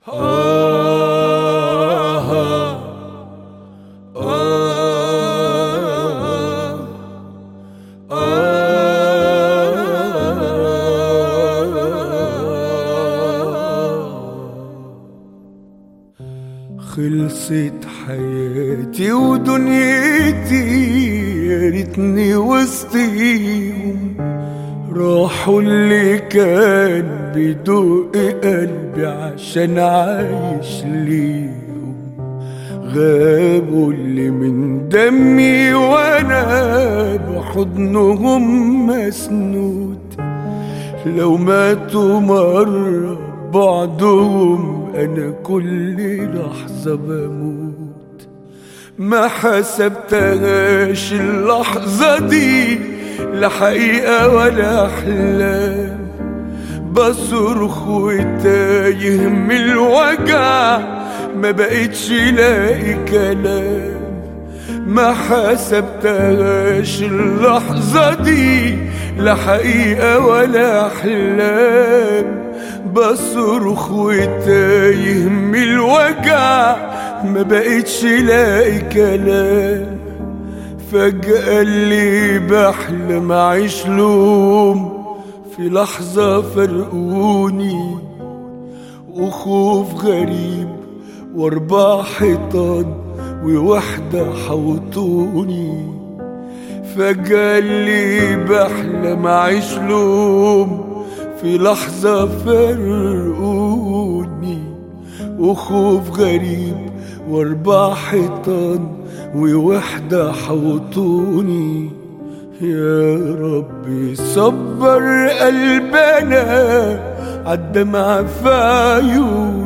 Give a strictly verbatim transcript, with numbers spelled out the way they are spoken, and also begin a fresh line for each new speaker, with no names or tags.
خلصت حياتي ودنيتي، يا ريتني وسطيهم. راحوا اللي كان بيدق قلبي عشان عايش ليهم، غابوا اللي من دمي وانا بحضنهم مسنود. لو ماتوا مرة بعضهم انا كل لحظة بموت. ما حسبتهاش اللحظة دي لا حقيقة ولا احلام، بصرخ وتايه من الوجع ما بقتش لاقي كلام. ما حسبتهاش اللحظة دي لا حقيقة ولا احلام، بصرخ وتايه من الوجع ما بقتش لاقي كلام. فجأة اللي بحلم اعيش لهم في لحظة فرقوني، وخوف غريب واربع حيطان ووحدة حوطوني. فجأة اللي بحلم اعيش لهم في لحظة فرقوني، وخوف غريب واربع حيطان ووحدة حوطوني. يا ربي صبر قلبنا عالدمع في عيوني،